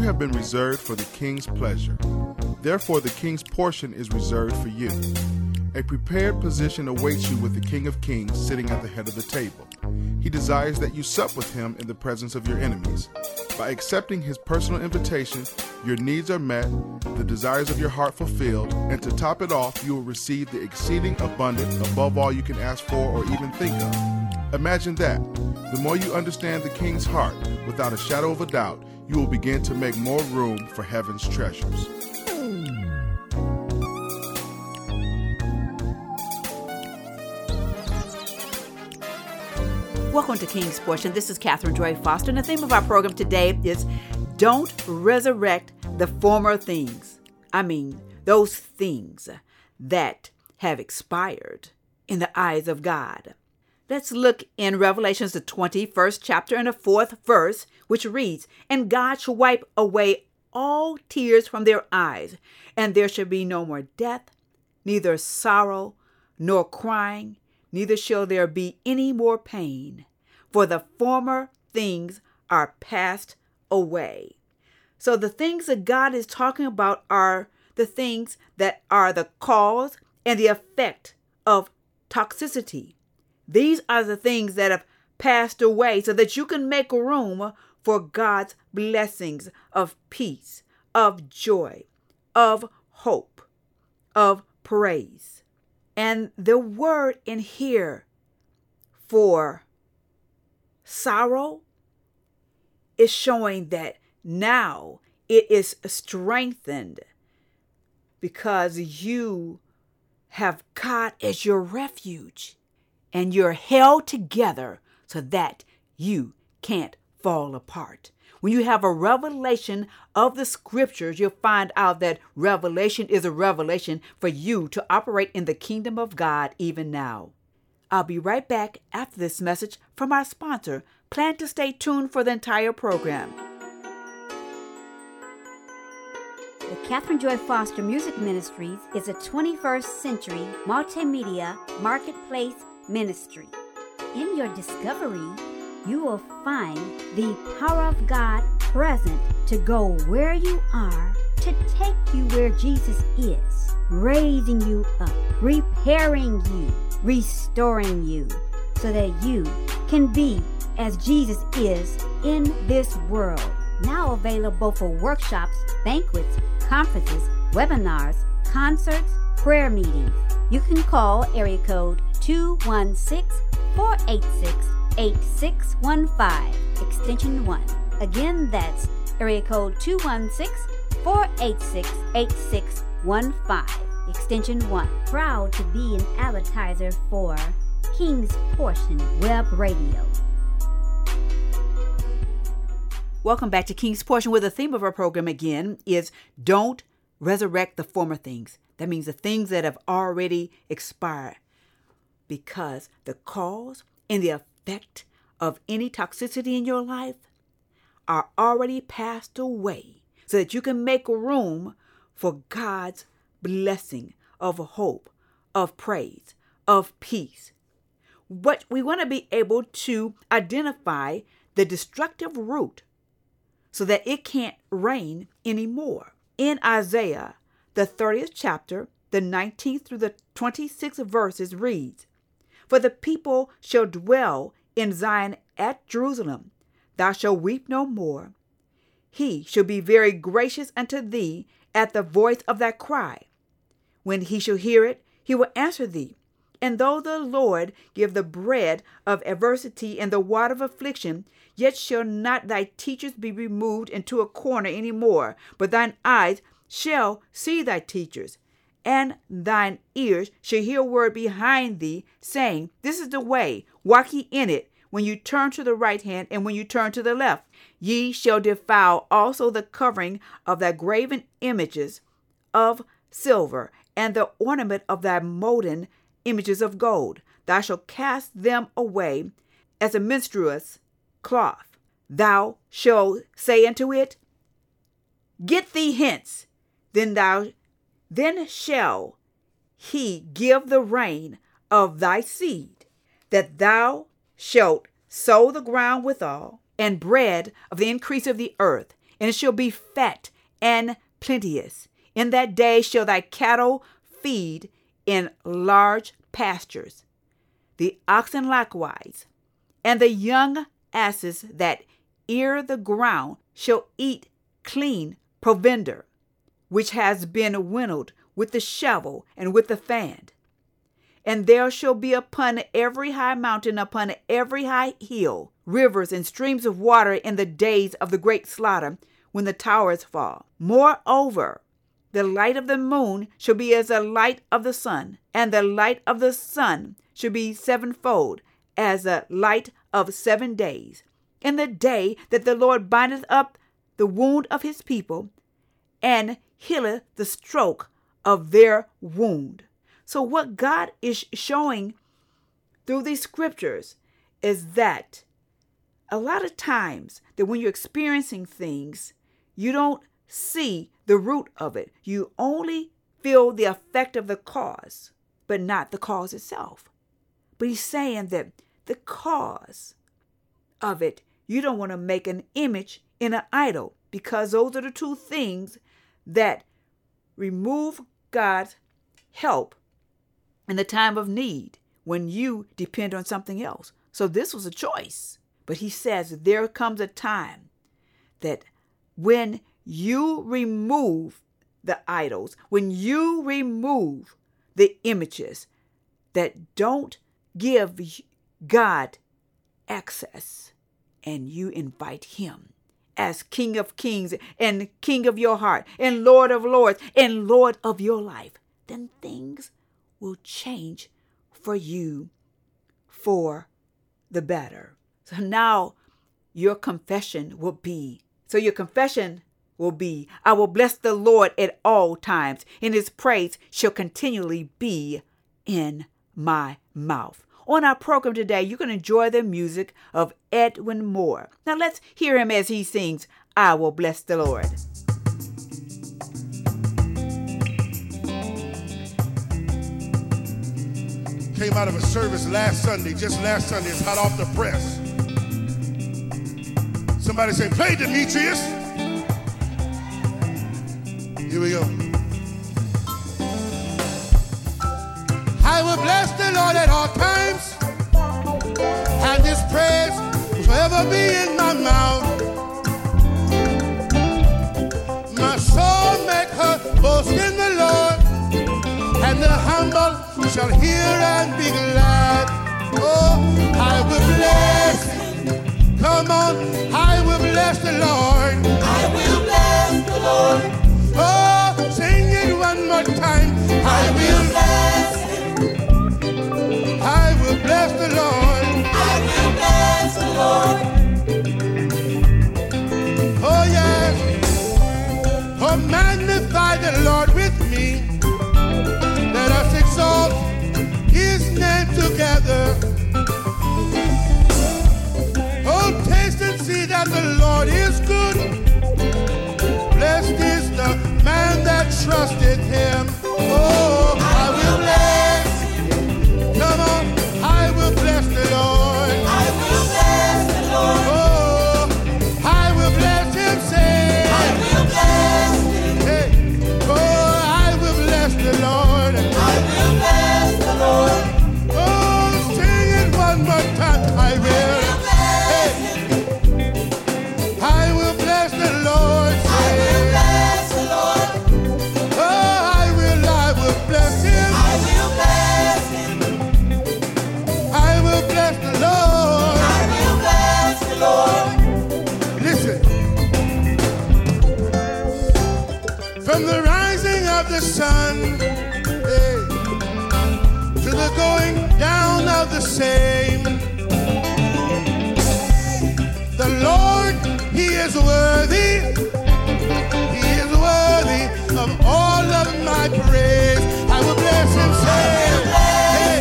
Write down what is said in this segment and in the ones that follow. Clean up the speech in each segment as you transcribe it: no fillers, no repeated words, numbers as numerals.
have been reserved for the king's pleasure. Therefore, the king's portion is reserved for you. A prepared position awaits you with the King of Kings sitting at the head of the table. He desires that you sup with him in the presence of your enemies. By accepting his personal invitation, your needs are met, the desires of your heart fulfilled, and to top it off, you will receive the exceeding abundant above all you can ask for or even think of. Imagine that. The more you understand the king's heart, without a shadow of a doubt, you will begin to make more room for heaven's treasures. Welcome to King's Portion. This is Catherine Joy Foster, and the theme of our program today is Don't Resurrect the Former Things. I mean, those things that have expired in the eyes of God. Let's look in Revelations, the 21st chapter and the 4th verse, which reads, "And God shall wipe away all tears from their eyes, and there shall be no more death, neither sorrow nor crying, neither shall there be any more pain, for the former things are passed away." So the things that God is talking about are the things that are the cause and the effect of toxicity. These are the things that have passed away so that you can make room for God's blessings of peace, of joy, of hope, of praise. And the word in here for sorrow is showing that now it is strengthened because you have God as your refuge and you're held together so that you can't fall apart. When you have a revelation of the scriptures, you'll find out that revelation is a revelation for you to operate in the kingdom of God even now. I'll be right back after this message from our sponsor. Plan to stay tuned for the entire program. The Catherine Joy Foster Music Ministries is a 21st century multimedia marketplace ministry. In your discovery, you will find the power of God present to go where you are, to take you where Jesus is, raising you up, repairing you, restoring you, so that you can be as Jesus is in this world. Now available for workshops, banquets, conferences, webinars, concerts, prayer meetings. You can call area code 216-486-8615, extension 1. Again, that's area code 216-486-8615, extension 1. Proud to be an advertiser for King's Portion Web Radio. Welcome back to King's Portion, where the theme of our program again is Don't Resurrect the Former Things. That means the things that have already expired, because the cause and the effect of any toxicity in your life are already passed away, so that you can make room for God's blessing of hope, of praise, of peace. But we want to be able to identify the destructive root so that it can't reign anymore. In Isaiah, the 30th chapter, the 19th through the 26th verses reads, "For the people shall dwell in Zion at Jerusalem. Thou shalt weep no more. He shall be very gracious unto thee at the voice of thy cry. When he shall hear it, he will answer thee. And though the Lord give the bread of adversity and the water of affliction, yet shall not thy teachers be removed into a corner any more, but thine eyes shall see thy teachers, and thine ears shall hear a word behind thee, saying, This is the way, walk ye in it, when you turn to the right hand, and when you turn to the left. Ye shall defile also the covering of thy graven images of silver, and the ornament of thy molten images of gold. Thou shalt cast them away as a menstruous cloth. Thou shalt say unto it, Get thee hence. Then shall he give the rain of thy seed, that thou shalt sow the ground withal, and bread of the increase of the earth, and it shall be fat and plenteous. In that day shall thy cattle feed in large pastures, the oxen likewise, and the young asses that ear the ground shall eat clean provender, which has been winnowed with the shovel and with the fan. And there shall be upon every high mountain, upon every high hill, rivers and streams of water in the days of the great slaughter, when the towers fall. Moreover, the light of the moon shall be as the light of the sun, and the light of the sun shall be sevenfold, as the light of 7 days. In the day that the Lord bindeth up the wound of his people, and healeth the stroke of their wound. So what God is showing through these scriptures is that a lot of times that when you're experiencing things, you don't see the root of it. You only feel the effect of the cause, but not the cause itself. But he's saying that the cause of it, you don't want to make an image in an idol, because those are the two things that remove God's help in the time of need when you depend on something else. So this was a choice. But he says there comes a time that when you remove the idols, when you remove the images that don't give God access, and you invite him as King of Kings and King of your heart and Lord of Lords and Lord of your life, then things will change for you for the better. So now your confession will be, I will bless the Lord at all times, and his praise shall continually be in my mouth. On our program today, you can enjoy the music of Edwin Moore. Now let's hear him as he sings, I Will Bless the Lord. Came out of a service just last Sunday, it's hot off the press. Somebody say, play Demetrius. Here we go. I will bless the Lord at all times, and his praise will forever be in my mouth. My soul make her boast in the Lord, and the humble shall hear and be glad. Oh, I will bless. Come on, I will bless the Lord. I will bless the Lord. Oh, sing it one more time. I will bless him. I will bless the Lord. I will bless the Lord. Oh, yes. Oh, magnify the Lord with me. Let us exalt his name together. Oh, taste and see that the Lord is good. Blessed is the man that trusted him. Oh, I will bless. Come on, I will bless the Lord. I will bless the Lord. Oh, I will bless him, say. I will bless him. Hey, oh, I will bless the Lord. I will bless the Lord. Oh, sing it one more time. I will. Hey, I will bless the Lord. I will bless the Lord. Oh, I will bless him. I will bless him. I will bless the Lord. I will bless the Lord. Listen. From the rising of the sun, hey, to the going down of the same, the Lord, he is worthy. He is worthy of all of my praise. I will bless him, say, hey,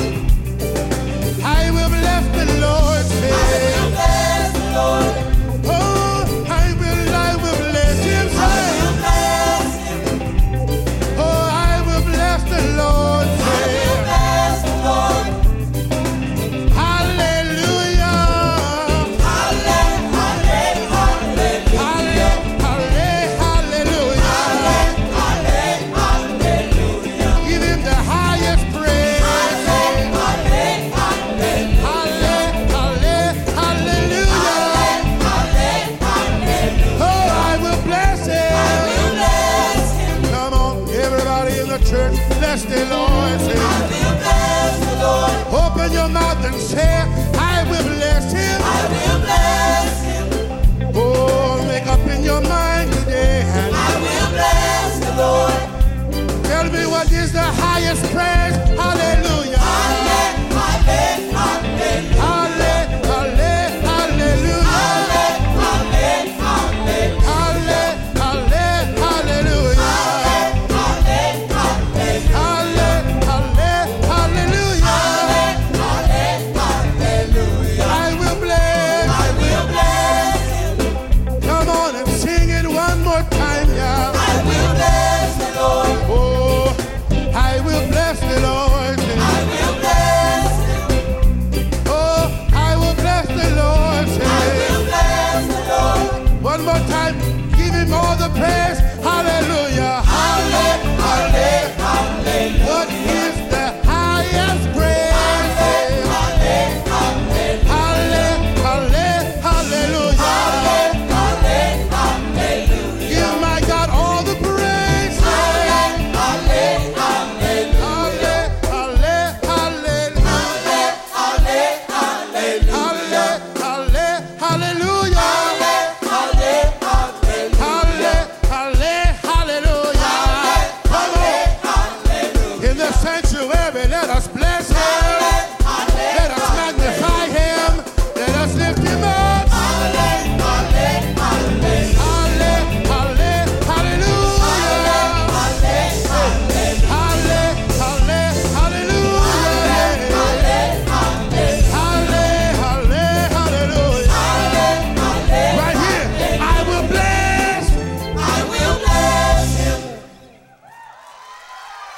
I will bless the Lord, say, I will bless the Lord. oh, I will bless him, I say, will bless him. oh, I will bless the Lord, I say, will bless the Lord. hallelujah, Hallelujah. hallelujah,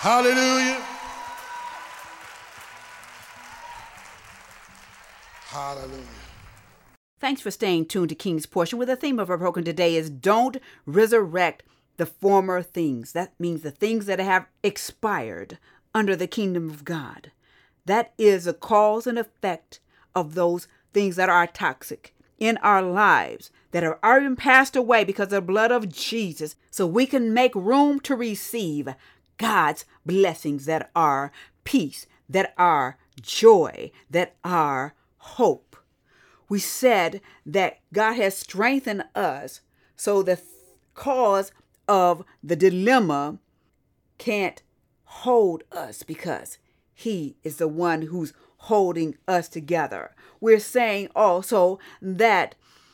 Hallelujah. Hallelujah. Thanks for staying tuned to King's Portion, where the theme of our program today is Don't Resurrect the Former Things. That means the things that have expired under the kingdom of God. That is a cause and effect of those things that are toxic in our lives, that have already passed away because of the blood of Jesus, so we can make room to receive God's blessings that are peace, that are joy, that are hope. We said that God has strengthened us so the cause of the dilemma can't hold us because He is the one who's holding us together. We're saying also that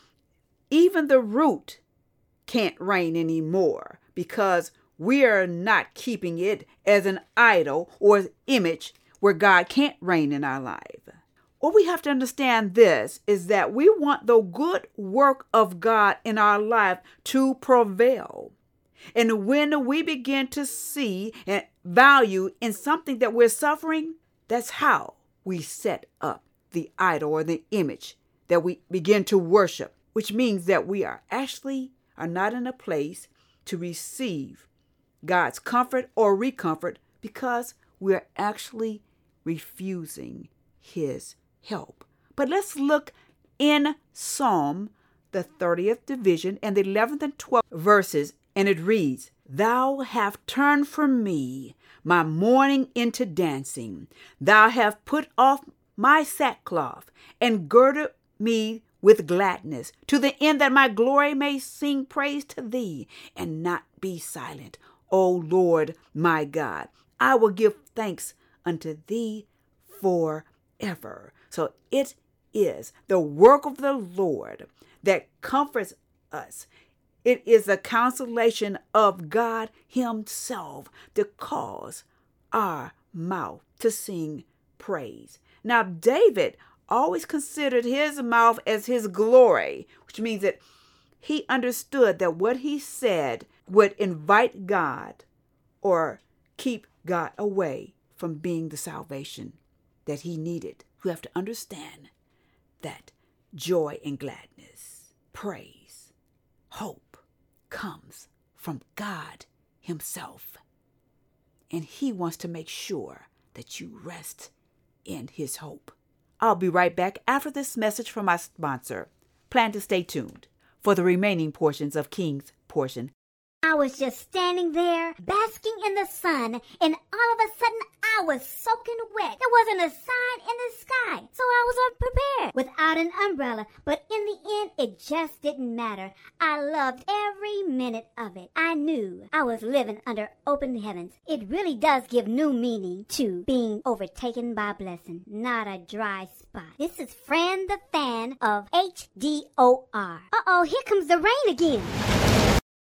even the root can't reign anymore because we are not keeping it as an idol or an image where God can't reign in our life. What we have to understand this is that we want the good work of God in our life to prevail. And when we begin to see and value in something that we're suffering, that's how we set up the idol or the image that we begin to worship, which means that we are not in a place to receive God's comfort or recomfort because we're actually refusing His help. But let's look in Psalm, the 30th division, and the 11th and 12th verses, and it reads, Thou hast turned from me my mourning into dancing. Thou hast put off my sackcloth and girded me with gladness, to the end that my glory may sing praise to Thee and not be silent. O Lord my God, I will give thanks unto Thee forever. So it is the work of the Lord that comforts us. It is the consolation of God Himself to cause our mouth to sing praise. Now, David always considered his mouth as his glory, which means that he understood that what he said would invite God or keep God away from being the salvation that he needed. We have to understand that joy and gladness, praise, hope comes from God Himself. And He wants to make sure that you rest in His hope. I'll be right back after this message from my sponsor. Plan to stay tuned for the remaining portions of King's Portion. I was just standing there, basking in the sun, and all of a sudden I was soaking wet. There wasn't a sign in the sky, so I was unprepared without an umbrella. But in the end, it just didn't matter. I loved every minute of it. I knew I was living under open heavens. It really does give new meaning to being overtaken by a blessing, not a dry spot. This is Fran the Fan of HDOR. Uh-oh, here comes the rain again.